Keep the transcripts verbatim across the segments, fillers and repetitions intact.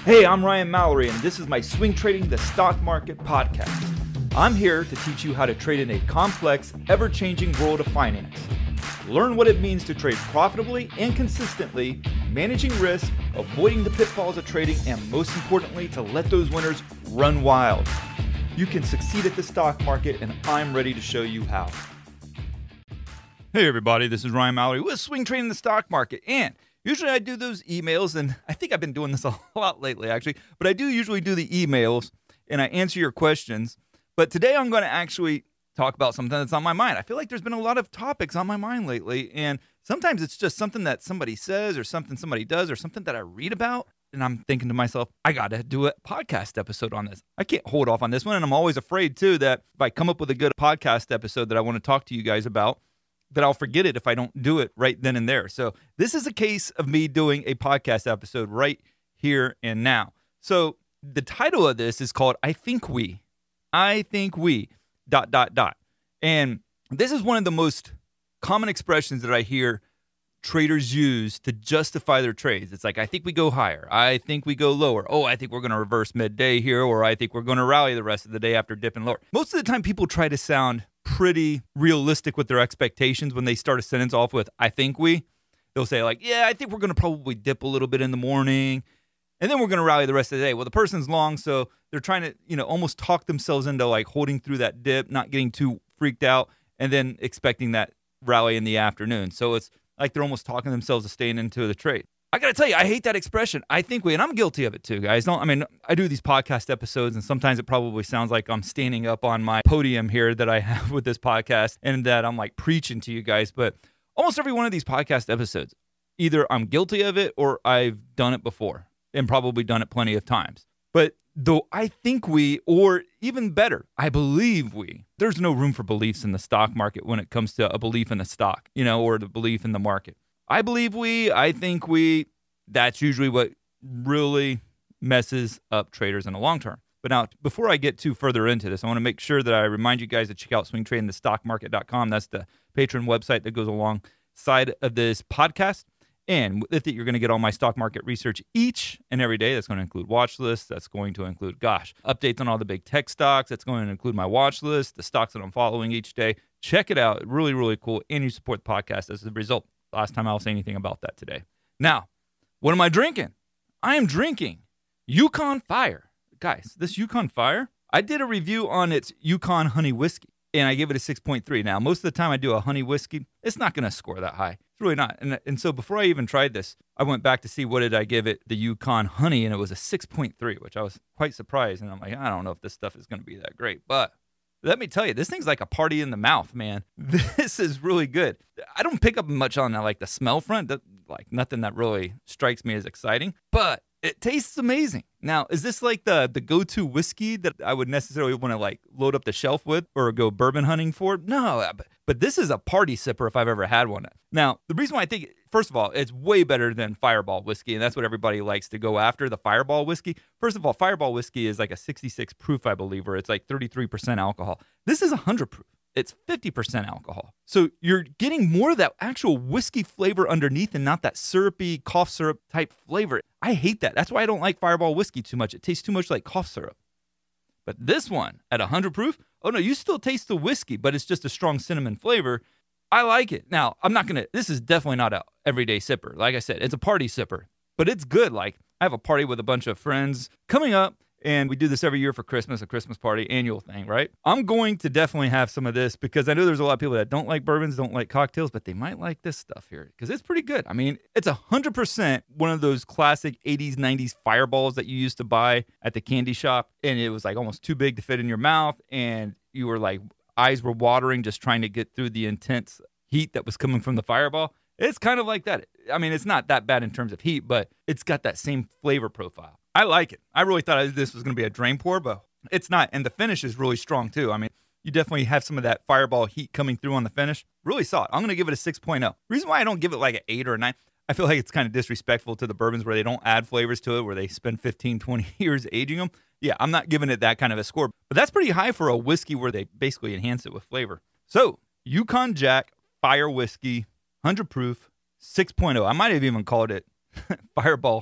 Hey, I'm Ryan Mallory, and this is my Swing Trading the Stock Market podcast. I'm here to teach you how to trade in a complex, ever-changing world of finance. Learn what it means to trade profitably and consistently, managing risk, avoiding the pitfalls of trading, and most importantly, to let those winners run wild. You can succeed at the stock market, and I'm ready to show you how. Hey everybody, this is Ryan Mallory with Swing Trading the Stock Market, and usually I do those emails, and I think I've been doing this a lot lately actually, but I do usually do the emails and I answer your questions. But today I'm going to actually talk about something that's on my mind. I feel like there's been a lot of topics on my mind lately, and sometimes it's just something that somebody says or something somebody does or something that I read about, and I'm thinking to myself, I got to do a podcast episode on this. I can't hold off on this one, and I'm always afraid too that if I come up with a good podcast episode that I want to talk to you guys about, that I'll forget it if I don't do it right then and there. So this is a case of me doing a podcast episode right here and now. So the title of this is called I Think We. I Think We, dot, dot, dot. And this is one of the most common expressions that I hear traders use to justify their trades. It's like, I think we go higher. I think we go lower. Oh, I think we're going to reverse midday here, or I think we're going to rally the rest of the day after dipping lower. Most of the time, people try to sound pretty realistic with their expectations when they start a sentence off with, I think we. They'll say like, yeah, I think we're going to probably dip a little bit in the morning, and then we're going to rally the rest of the day. Well, the person's long, so they're trying to, you know, almost talk themselves into like holding through that dip, not getting too freaked out, and then expecting that rally in the afternoon. So it's like they're almost talking themselves to staying into the trade. I got to tell you, I hate that expression. I think we, and I'm guilty of it too, guys. Don't, I mean, I do these podcast episodes, and sometimes it probably sounds like I'm standing up on my podium here that I have with this podcast and that I'm like preaching to you guys. But almost every one of these podcast episodes, either I'm guilty of it or I've done it before and probably done it plenty of times. But though I think we, or even better, I believe we, there's no room for beliefs in the stock market when it comes to a belief in the stock, you know, or the belief in the market. I believe we, I think we, that's usually what really messes up traders in the long term. But now, before I get too further into this, I want to make sure that I remind you guys to check out swing trading the stock market dot com. That's the Patreon website that goes alongside of this podcast. And with it, you're going to get all my stock market research each and every day. That's going to include watch lists. That's going to include, gosh, updates on all the big tech stocks. That's going to include my watch list, the stocks that I'm following each day. Check it out. Really, really cool. And you support the podcast as a result. Last time I'll say anything about that today. Now, what am I drinking? I am drinking Yukon Fire. Guys, this Yukon Fire, I did a review on its Yukon Honey Whiskey, and I gave it a six point three. Now, most of the time I do a honey whiskey, it's not going to score that high. It's really not. And, and so before I even tried this, I went back to see what did I give it, the Yukon Honey, and it was a six point three, which I was quite surprised. And I'm like, I don't know if this stuff is going to be that great, but let me tell you, this thing's like a party in the mouth, man. This is really good. I don't pick up much on that, like the smell front, that, like nothing that really strikes me as exciting, but it tastes amazing. Now, is this like the the go-to whiskey that I would necessarily want to like load up the shelf with or go bourbon hunting for? No, but, but this is a party sipper if I've ever had one. Now, the reason why I think, first of all, it's way better than Fireball whiskey, and that's what everybody likes to go after, the Fireball whiskey. First of all, Fireball whiskey is like a sixty-six proof, I believe, or it's like thirty-three percent alcohol. This is one hundred proof. It's fifty percent alcohol. So you're getting more of that actual whiskey flavor underneath and not that syrupy cough syrup type flavor. I hate that. That's why I don't like Fireball whiskey too much. It tastes too much like cough syrup. But this one at one hundred proof, oh no, you still taste the whiskey, but it's just a strong cinnamon flavor. I like it. Now, I'm not going to, this is definitely not a everyday sipper. Like I said, it's a party sipper, but it's good. Like I have a party with a bunch of friends coming up, and we do this every year for Christmas, a Christmas party, annual thing, right? I'm going to definitely have some of this because I know there's a lot of people that don't like bourbons, don't like cocktails, but they might like this stuff here because it's pretty good. I mean, it's one hundred percent one of those classic eighties, nineties fireballs that you used to buy at the candy shop, and it was like almost too big to fit in your mouth, and you were like, eyes were watering just trying to get through the intense heat that was coming from the fireball. It's kind of like that. I mean, it's not that bad in terms of heat, but it's got that same flavor profile. I like it. I really thought this was going to be a drain pour, but it's not. And the finish is really strong too. I mean, you definitely have some of that fireball heat coming through on the finish. Really solid. I'm going to give it a six point oh. Reason why I don't give it like an eight or a nine, I feel like it's kind of disrespectful to the bourbons where they don't add flavors to it, where they spend fifteen, twenty years aging them. Yeah, I'm not giving it that kind of a score. But that's pretty high for a whiskey where they basically enhance it with flavor. So, Yukon Jack Fire Whiskey, one hundred proof, six point oh. I might have even called it Fireball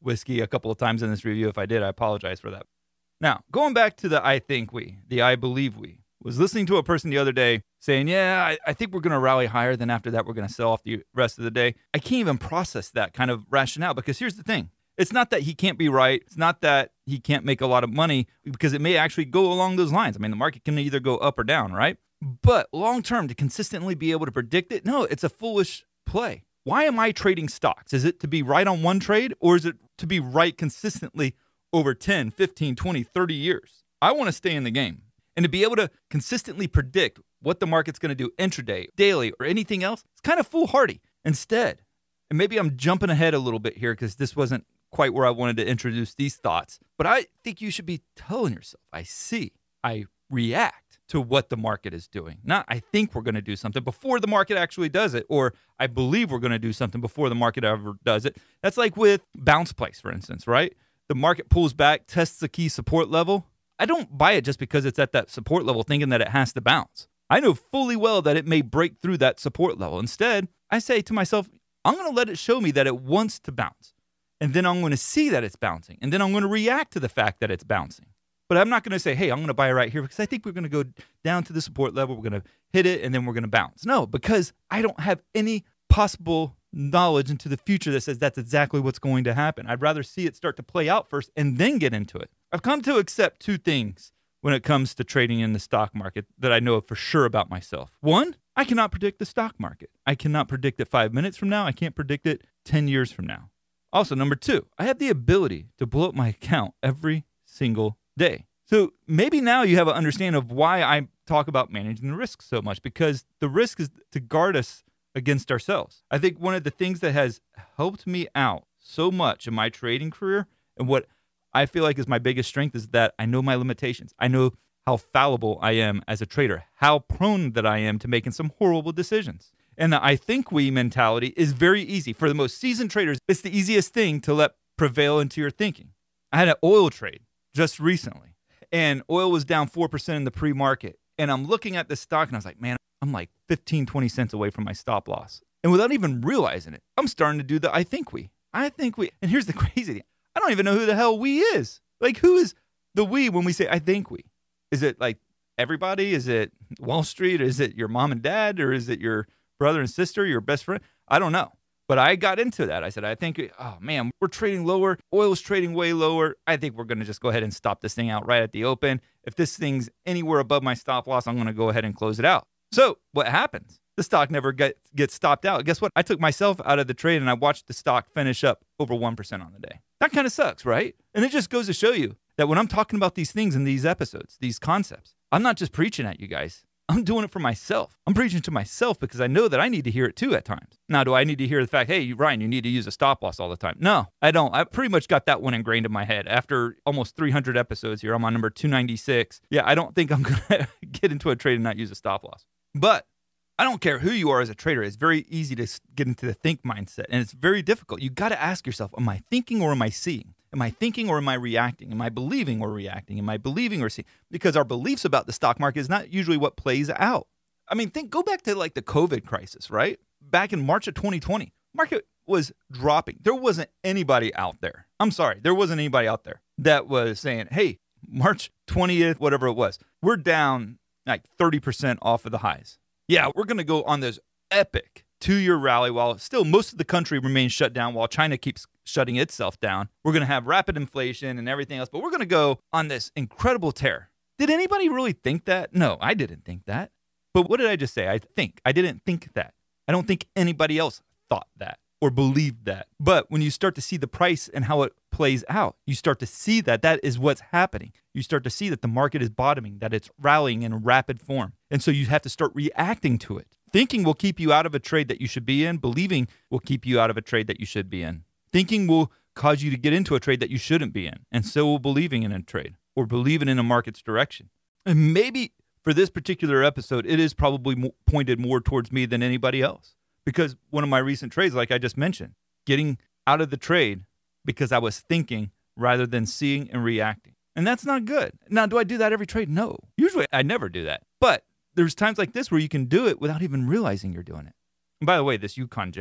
whiskey a couple of times in this review. If I did, I apologize for that. Now, going back to the I think we, the I believe we, was listening to a person the other day saying, yeah, I, I think we're going to rally higher. Then after that, we're going to sell off the rest of the day. I can't even process that kind of rationale because here's the thing. It's not that he can't be right. It's not that he can't make a lot of money because it may actually go along those lines. I mean, the market can either go up or down, right? But long-term, to consistently be able to predict it, no, it's a foolish play. Why am I trading stocks? Is it to be right on one trade or is it to be right consistently over ten, fifteen, twenty, thirty years? I want to stay in the game. And to be able to consistently predict what the market's going to do intraday, daily, or anything else, it's kind of foolhardy. Instead, and maybe I'm jumping ahead a little bit here because this wasn't quite where I wanted to introduce these thoughts, but I think you should be telling yourself, I see, I react to what the market is doing. Not I think we're going to do something before the market actually does it, or I believe we're going to do something before the market ever does it. That's like with bounce plays, for instance, right? The market pulls back, tests a key support level. I don't buy it just because it's at that support level thinking that it has to bounce. I know fully well that it may break through that support level. Instead, I say to myself, I'm going to let it show me that it wants to bounce. And then I'm going to see that it's bouncing. And then I'm going to react to the fact that it's bouncing. But I'm not going to say, hey, I'm going to buy right here because I think we're going to go down to the support level. We're going to hit it and then we're going to bounce. No, because I don't have any possible knowledge into the future that says that's exactly what's going to happen. I'd rather see it start to play out first and then get into it. I've come to accept two things when it comes to trading in the stock market that I know for sure about myself. One, I cannot predict the stock market. I cannot predict it five minutes from now. I can't predict it ten years from now. Also, number two, I have the ability to blow up my account every single day. So maybe now you have an understanding of why I talk about managing the risk so much, because the risk is to guard us against ourselves. I think one of the things that has helped me out so much in my trading career and what I feel like is my biggest strength is that I know my limitations. I know how fallible I am as a trader, how prone that I am to making some horrible decisions. And the I think we mentality is very easy. For the most seasoned traders, it's the easiest thing to let prevail into your thinking. I had an oil trade just recently, and oil was down four percent in the pre-market. And I'm looking at the stock, and I was like, man, I'm like fifteen, twenty cents away from my stop loss. And without even realizing it, I'm starting to do the I think we. I think we. And here's the crazy thing. I don't even know who the hell we is. Like, who is the we when we say I think we? Is it like everybody? Is it Wall Street? Is it your mom and dad? Or is it your brother and sister, your best friend? I don't know. But I got into that. I said, I think, oh man, we're trading lower. Oil's trading way lower. I think we're going to just go ahead and stop this thing out right at the open. If this thing's anywhere above my stop loss, I'm going to go ahead and close it out. So what happens? The stock never get, gets stopped out. Guess what? I took myself out of the trade and I watched the stock finish up over one percent on the day. That kind of sucks, right? And it just goes to show you that when I'm talking about these things in these episodes, these concepts, I'm not just preaching at you guys. I'm doing it for myself. I'm preaching to myself because I know that I need to hear it too at times. Now, do I need to hear the fact, hey, Ryan, you need to use a stop loss all the time? No, I don't. I pretty much got that one ingrained in my head. After almost three hundred episodes here, I'm on number two ninety-six. Yeah, I don't think I'm going to get into a trade and not use a stop loss. But I don't care who you are as a trader. It's very easy to get into the think mindset, and it's very difficult. You got to ask yourself, am I thinking or am I seeing? Am I thinking or am I reacting? Am I believing or reacting? Am I believing or seeing? Because our beliefs about the stock market is not usually what plays out. I mean, think, go back to like the COVID crisis, right? Back in March of twenty twenty, market was dropping. There wasn't anybody out there. I'm sorry, there wasn't anybody out there that was saying, hey, March twentieth, whatever it was, we're down like thirty percent off of the highs. Yeah, we're going to go on this epic two-year rally while still most of the country remains shut down while China keeps shutting itself down. We're going to have rapid inflation and everything else, but we're going to go on this incredible tear. Did anybody really think that? No, I didn't think that. But what did I just say? I think. I didn't think that. I don't think anybody else thought that or believed that. But when you start to see the price and how it plays out, you start to see that that is what's happening. You start to see that the market is bottoming, that it's rallying in rapid form. And so you have to start reacting to it. Thinking will keep you out of a trade that you should be in. Believing will keep you out of a trade that you should be in. Thinking will cause you to get into a trade that you shouldn't be in. And so will believing in a trade or believing in a market's direction. And maybe for this particular episode, it is probably mo- pointed more towards me than anybody else. Because one of my recent trades, like I just mentioned, getting out of the trade because I was thinking rather than seeing and reacting. And that's not good. Now, do I do that every trade? No. Usually I never do that. But there's times like this where you can do it without even realizing you're doing it. And by the way, this Yukon Jack,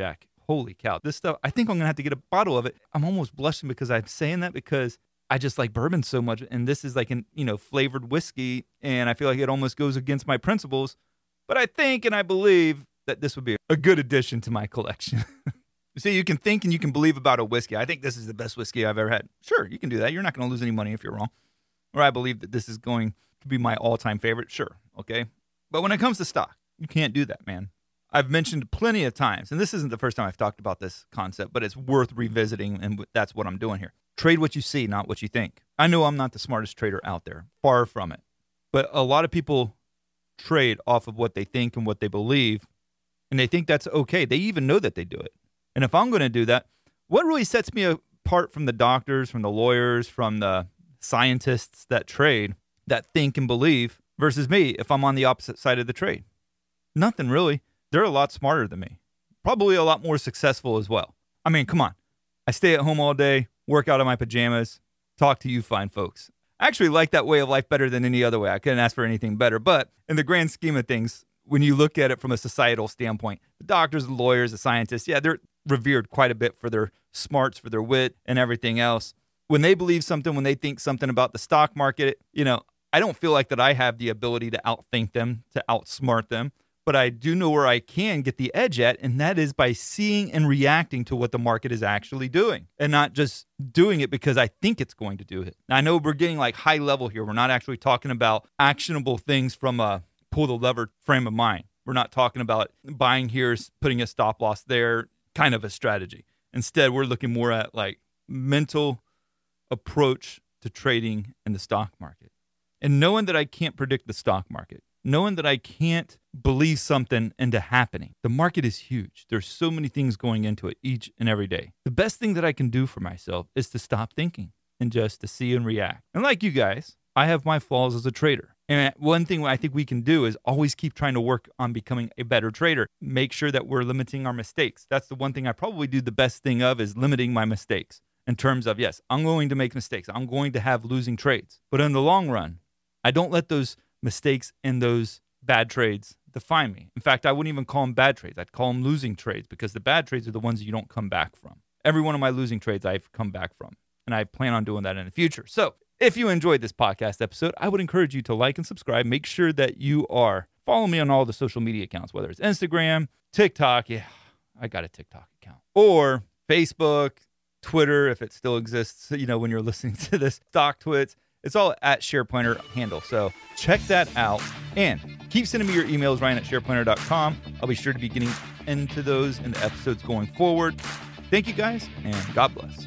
holy cow, this stuff, I think I'm going to have to get a bottle of it. I'm almost blushing because I'm saying that because I just like bourbon so much. And this is like an, you know, flavored whiskey. And I feel like it almost goes against my principles. But I think and I believe that this would be a good addition to my collection. You see, you can think and you can believe about a whiskey. I think this is the best whiskey I've ever had. Sure, you can do that. You're not going to lose any money if you're wrong. Or I believe that this is going to be my all-time favorite. Sure, okay? But when it comes to stock, you can't do that, man. I've mentioned plenty of times, and this isn't the first time I've talked about this concept, but it's worth revisiting, and that's what I'm doing here. Trade what you see, not what you think. I know I'm not the smartest trader out there. Far from it. But a lot of people trade off of what they think and what they believe, and they think that's okay. They even know that they do it. And if I'm going to do that, what really sets me apart from the doctors, from the lawyers, from the scientists that trade, that think and believe, versus me if I'm on the opposite side of the trade? Nothing really. They're a lot smarter than me. Probably a lot more successful as well. I mean, come on. I stay at home all day, work out in my pajamas, talk to you fine folks. I actually like that way of life better than any other way. I couldn't ask for anything better. But in the grand scheme of things, when you look at it from a societal standpoint, the doctors, the lawyers, the scientists, yeah, they're revered quite a bit for their smarts, for their wit, and everything else. When they believe something, when they think something about the stock market, you know, I don't feel like that I have the ability to outthink them, to outsmart them. But I do know where I can get the edge at, and that is by seeing and reacting to what the market is actually doing and not just doing it because I think it's going to do it. Now, I know we're getting like high level here. We're not actually talking about actionable things from a pull the lever frame of mind. We're not talking about buying here, putting a stop loss there, kind of a strategy. Instead, we're looking more at like mental approach to trading in the stock market. And knowing that I can't predict the stock market, knowing that I can't believe something into happening. The market is huge. There's so many things going into it each and every day. The best thing that I can do for myself is to stop thinking and just to see and react. And like you guys, I have my flaws as a trader. And one thing I think we can do is always keep trying to work on becoming a better trader. Make sure that we're limiting our mistakes. That's the one thing I probably do the best thing of is limiting my mistakes in terms of, yes, I'm going to make mistakes. I'm going to have losing trades. But in the long run, I don't let those mistakes and those bad trades define me. In fact, I wouldn't even call them bad trades. I'd call them losing trades because the bad trades are the ones you don't come back from. Every one of my losing trades I've come back from, and I plan on doing that in the future. So if you enjoyed this podcast episode, I would encourage you to like and subscribe. Make sure that you are following me on all the social media accounts, whether it's Instagram, TikTok, yeah, I got a TikTok account, or Facebook, Twitter, if it still exists, you know, when you're listening to this, StockTwits. It's all at SharePlanner handle. So check that out and keep sending me your emails, Ryan at SharePlanner dot com. I'll be sure to be getting into those in the episodes going forward. Thank you guys, and God bless.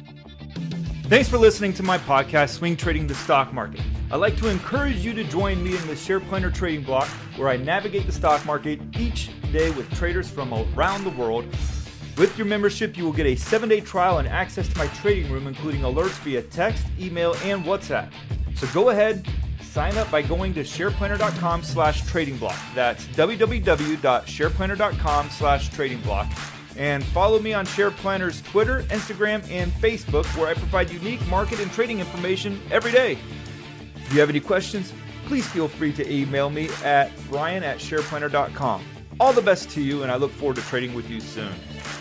Thanks for listening to my podcast, Swing Trading the Stock Market. I'd like to encourage you to join me in the SharePlanner trading block where I navigate the stock market each day with traders from around the world. With your membership, you will get a seven-day trial and access to my trading room, including alerts via text, email, and WhatsApp. So go ahead, sign up by going to SharePlanner dot com slash trading block. That's w w w dot SharePlanner dot com slash trading block. And follow me on SharePlanner's Twitter, Instagram, and Facebook, where I provide unique market and trading information every day. If you have any questions, please feel free to email me at Ryan at SharePlanner dot com. All the best to you, and I look forward to trading with you soon.